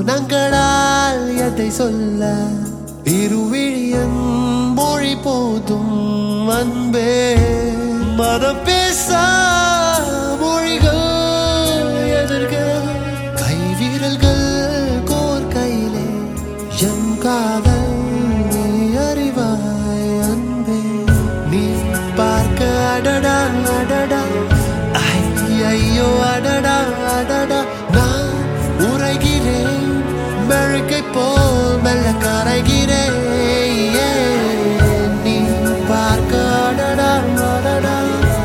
மௌனங்களால் எதை சொல்ல இருவிழியன் மொழி போதும் அன்பே மனம் பேசா மொழிகள் எதிர்கள் கைவிரல்கள் கோர் கையிலே என் காதல்